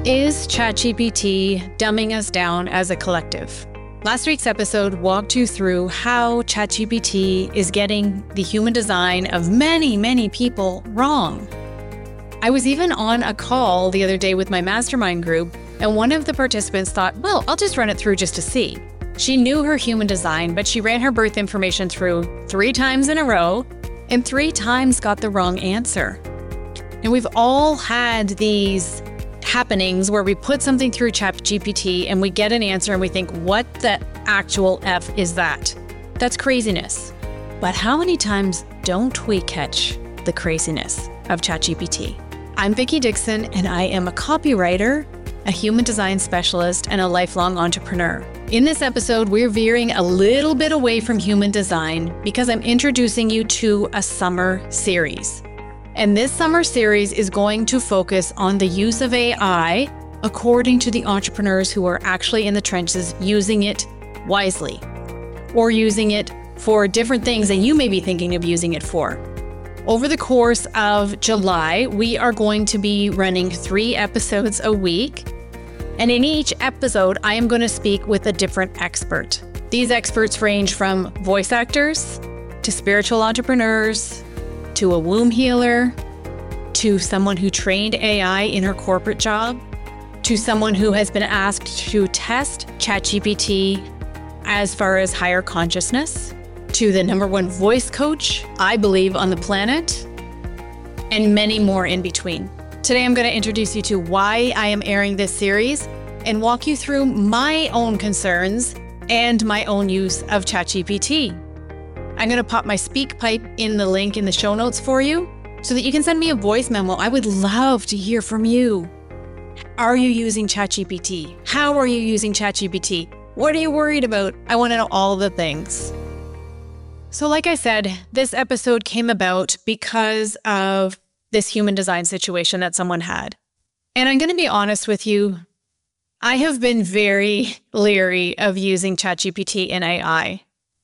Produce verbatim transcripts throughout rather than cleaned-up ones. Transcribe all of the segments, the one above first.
Is ChatGPT dumbing us down as a collective? Last week's episode walked you through how ChatGPT is getting the human design of many, many people wrong. I was even on a call the other day with my mastermind group, and one of the participants thought, well, I'll just run it through just to see. She knew her human design, but she ran her birth information through three times in a row, and three times got the wrong answer. And we've all had these happenings where we put something through ChatGPT and we get an answer and we think, what the actual F is that? That's craziness. But how many times don't we catch the craziness of ChatGPT? I'm Vicki Dixon, and I am a copywriter, a human design specialist, and a lifelong entrepreneur. In this episode, we're veering a little bit away from human design because I'm introducing you to a summer series. And this summer series is going to focus on the use of A I according to the entrepreneurs who are actually in the trenches using it wisely, or using it for different things that you may be thinking of using it for. Over the course of July, we are going to be running three episodes a week. And in each episode, I am going to speak with a different expert. These experts range from voice actors to spiritual entrepreneurs, to a womb healer, to someone who trained A I in her corporate job, to someone who has been asked to test ChatGPT as far as higher consciousness, to the number one voice coach, I believe, on the planet, and many more in between. Today, I'm going to introduce you to why I am airing this series and walk you through my own concerns and my own use of ChatGPT. I'm going to pop my SpeakPipe in the link in the show notes for you so that you can send me a voice memo. I would love to hear from you. Are you using ChatGPT? How are you using ChatGPT? What are you worried about? I want to know all the things. So like I said, this episode came about because of this human design situation that someone had. And I'm going to be honest with you, I have been very leery of using ChatGPT and A I.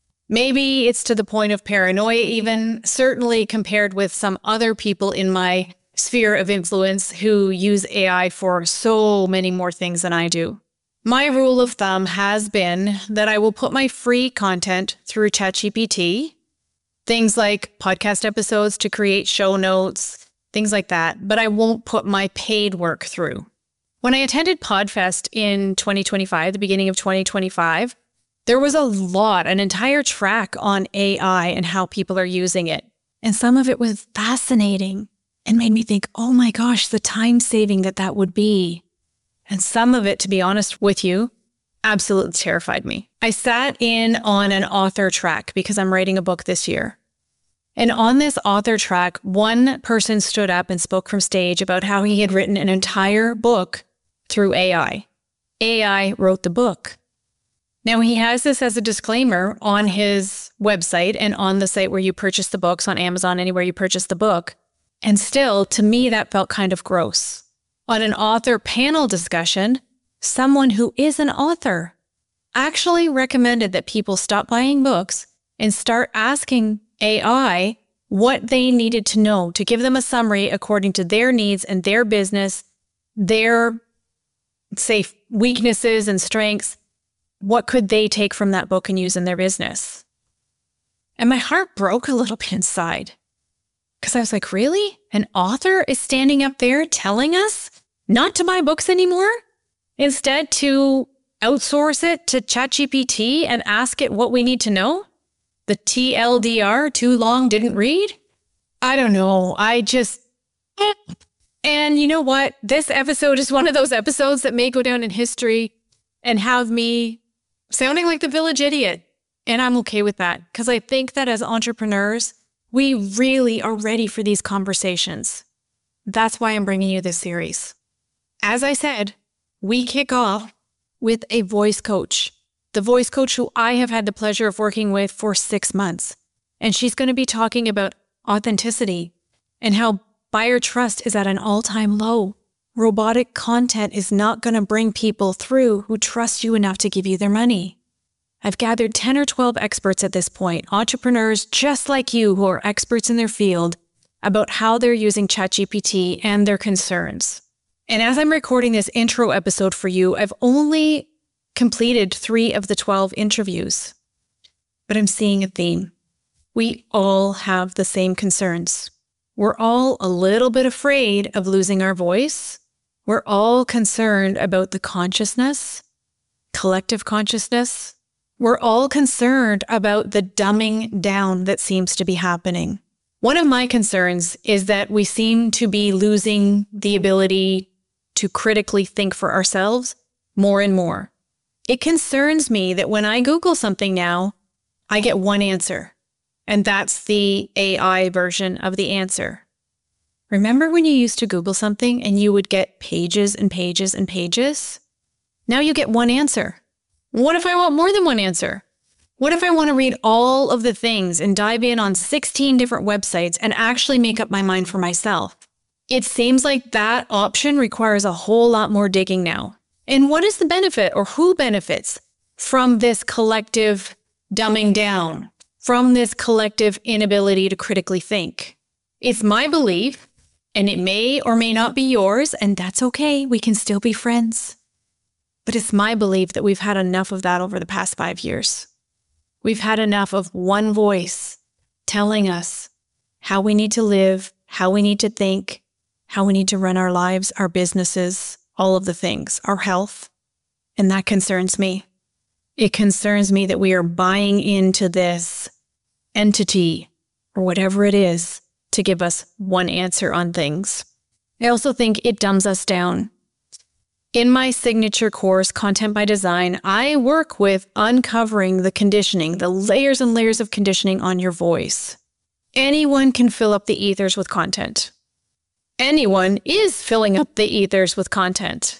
Maybe it's to the point of paranoia even, certainly compared with some other people in my sphere of influence who use A I for so many more things than I do. My rule of thumb has been that I will put my free content through ChatGPT, things like podcast episodes to create show notes, things like that, but I won't put my paid work through. When I attended PodFest in twenty twenty-five, the beginning of twenty twenty-five, there was a lot, an entire track on A I and how people are using it. And some of it was fascinating and made me think, oh my gosh, the time saving that that would be. And some of it, to be honest with you, absolutely terrified me. I sat in on an author track because I'm writing a book this year. And on this author track, one person stood up and spoke from stage about how he had written an entire book through A I. A I wrote the book. Now, he has this as a disclaimer on his website and on the site where you purchase the books, on Amazon, anywhere you purchase the book. And still, to me, that felt kind of gross. On an author panel discussion, someone who is an author actually recommended that people stop buying books and start asking A I what they needed to know to give them a summary according to their needs and their business, their, say, weaknesses and strengths. What could they take from that book and use in their business? And my heart broke a little bit inside because I was like, really? An author is standing up there telling us not to buy books anymore? Instead, to outsource it to ChatGPT and ask it what we need to know? The T L D R, too long, didn't read? I don't know. I just... And you know what? This episode is one of those episodes that may go down in history and have me sounding like the village idiot. And I'm okay with that because I think that as entrepreneurs, we really are ready for these conversations. That's why I'm bringing you this series. As I said, we kick off with a voice coach, the voice coach who I have had the pleasure of working with for six months. And she's going to be talking about authenticity and how buyer trust is at an all-time low. Robotic content is not going to bring people through who trust you enough to give you their money. I've gathered ten or twelve experts at this point, entrepreneurs just like you who are experts in their field, about how they're using ChatGPT and their concerns. And as I'm recording this intro episode for you, I've only completed three of the twelve interviews, but I'm seeing a theme. We all have the same concerns. We're all a little bit afraid of losing our voice. We're all concerned about the consciousness, collective consciousness. We're all concerned about the dumbing down that seems to be happening. One of my concerns is that we seem to be losing the ability to critically think for ourselves more and more. It concerns me that when I Google something now, I get one answer. And that's the A I version of the answer. Remember when you used to Google something and you would get pages and pages and pages? Now you get one answer. What if I want more than one answer? What if I want to read all of the things and dive in on sixteen different websites and actually make up my mind for myself? It seems like that option requires a whole lot more digging now. And what is the benefit, or who benefits from this collective dumbing down? From this collective inability to critically think? It's my belief, and it may or may not be yours, and that's okay. We can still be friends. But it's my belief that we've had enough of that over the past five years. We've had enough of one voice telling us how we need to live, how we need to think, how we need to run our lives, our businesses, all of the things, our health. And that concerns me. It concerns me that we are buying into this entity, or whatever it is, to give us one answer on things. I also think it dumbs us down. In my signature course, Content by Design, I work with uncovering the conditioning, the layers and layers of conditioning on your voice. Anyone can fill up the ethers with content. Anyone is filling up the ethers with content.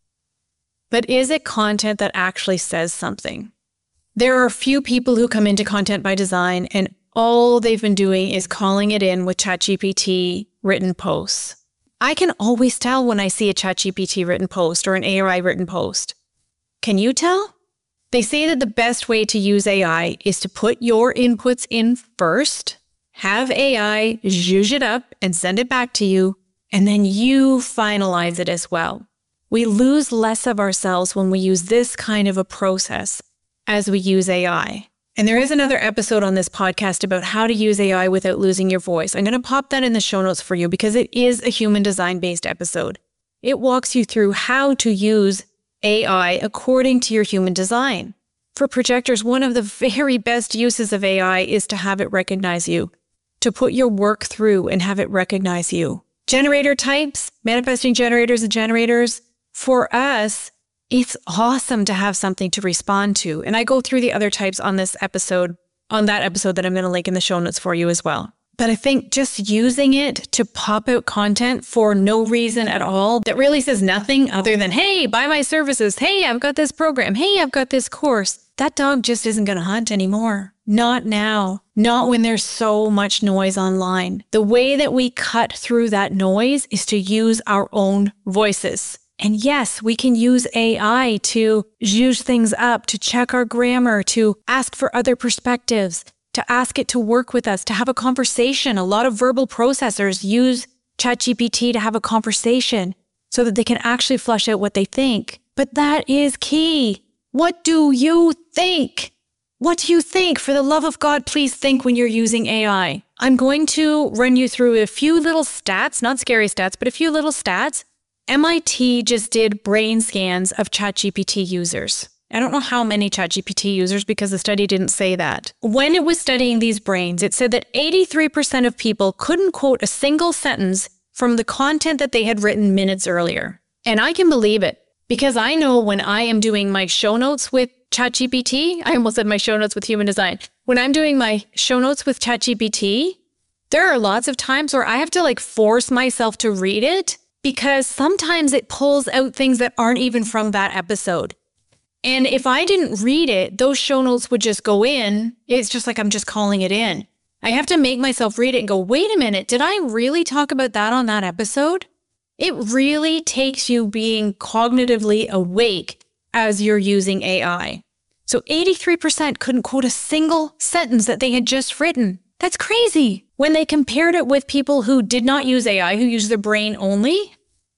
But is it content that actually says something? There are a few people who come into Content by Design and all they've been doing is calling it in with ChatGPT written posts. I can always tell when I see a ChatGPT written post or an A I written post. Can you tell? They say that the best way to use A I is to put your inputs in first, have A I zhuzh it up and send it back to you, and then you finalize it as well. We lose less of ourselves when we use this kind of a process as we use A I. And there is another episode on this podcast about how to use A I without losing your voice. I'm going to pop that in the show notes for you because it is a human design-based episode. It walks you through how to use A I according to your human design. For projectors, one of the very best uses of A I is to have it recognize you, to put your work through and have it recognize you. Generator types, manifesting generators and generators, for us, it's awesome to have something to respond to. And I go through the other types on this episode, on that episode that I'm going to link in the show notes for you as well. But I think just using it to pop out content for no reason at all that really says nothing other than, hey, buy my services. Hey, I've got this program. Hey, I've got this course. That dog just isn't going to hunt anymore. Not now. Not when there's so much noise online. The way that we cut through that noise is to use our own voices. And yes, we can use A I to zhuzh things up, to check our grammar, to ask for other perspectives, to ask it to work with us, to have a conversation. A lot of verbal processors use ChatGPT to have a conversation so that they can actually flush out what they think. But that is key. What do you think? What do you think? For the love of God, please think when you're using A I. I'm going to run you through a few little stats, not scary stats, but a few little stats. M I T just did brain scans of ChatGPT users. I don't know how many ChatGPT users because the study didn't say that. When it was studying these brains, it said that eighty-three percent of people couldn't quote a single sentence from the content that they had written minutes earlier. And I can believe it because I know when I am doing my show notes with ChatGPT, I almost said my show notes with Human Design. When I'm doing my show notes with ChatGPT, there are lots of times where I have to like force myself to read it because sometimes it pulls out things that aren't even from that episode. And if I didn't read it, those show notes would just go in. It's just like I'm just calling it in. I have to make myself read it and go, wait a minute, did I really talk about that on that episode? It really takes you being cognitively awake as you're using A I. So eighty-three percent couldn't quote a single sentence that they had just written. That's crazy. When they compared it with people who did not use A I, who used their brain only,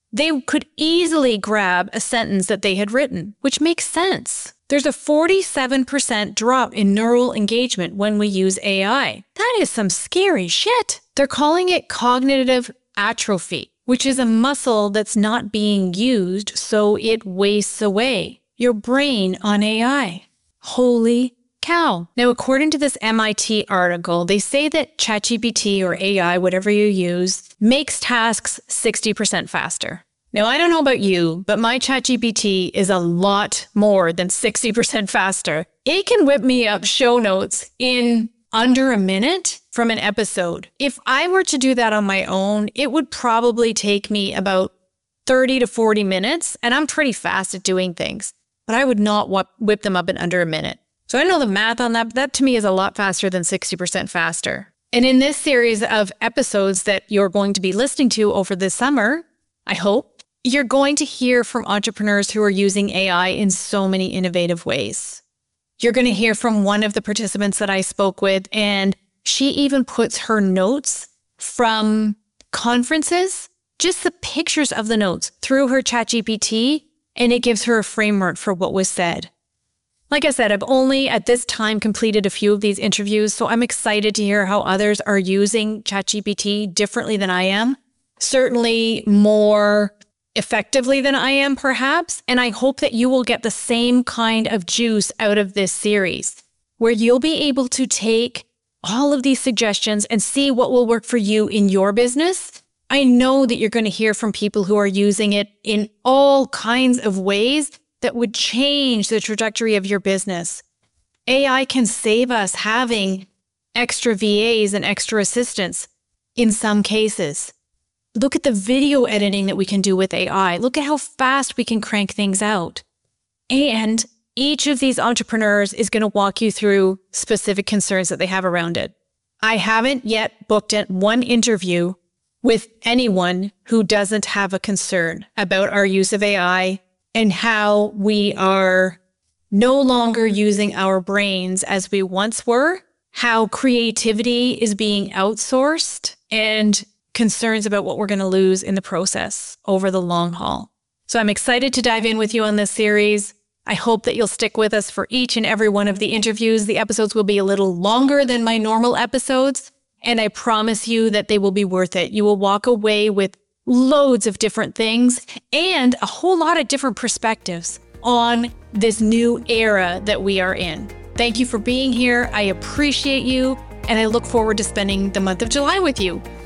they could easily grab a sentence that they had written, which makes sense. There's a forty-seven percent drop in neural engagement when we use A I. That is some scary shit. They're calling it cognitive atrophy, which is a muscle that's not being used, so it wastes away. Your brain on A I. Holy cow. Now, according to this M I T article, they say that ChatGPT or A I, whatever you use, makes tasks sixty percent faster. Now, I don't know about you, but my ChatGPT is a lot more than sixty percent faster. It can whip me up show notes in under a minute from an episode. If I were to do that on my own, it would probably take me about thirty to forty minutes, and I'm pretty fast at doing things, but I would not whip them up in under a minute. So I know the math on that, but that to me is a lot faster than sixty percent faster. And in this series of episodes that you're going to be listening to over this summer, I hope, you're going to hear from entrepreneurs who are using A I in so many innovative ways. You're going to hear from one of the participants that I spoke with, and she even puts her notes from conferences, just the pictures of the notes, through her ChatGPT, and it gives her a framework for what was said. Like I said, I've only at this time completed a few of these interviews, so I'm excited to hear how others are using ChatGPT differently than I am. Certainly more effectively than I am, perhaps. And I hope that you will get the same kind of juice out of this series, where you'll be able to take all of these suggestions and see what will work for you in your business. I know that you're going to hear from people who are using it in all kinds of ways that would change the trajectory of your business. A I can save us having extra V As and extra assistants in some cases. Look at the video editing that we can do with A I. Look at how fast we can crank things out. And each of these entrepreneurs is going to walk you through specific concerns that they have around it. I haven't yet booked one interview with anyone who doesn't have a concern about our use of A I and how we are no longer using our brains as we once were, how creativity is being outsourced, and concerns about what we're going to lose in the process over the long haul. So I'm excited to dive in with you on this series. I hope that you'll stick with us for each and every one of the interviews. The episodes will be a little longer than my normal episodes, and I promise you that they will be worth it. You will walk away with loads of different things and a whole lot of different perspectives on this new era that we are in. Thank you for being here. I appreciate you, and I look forward to spending the month of July with you.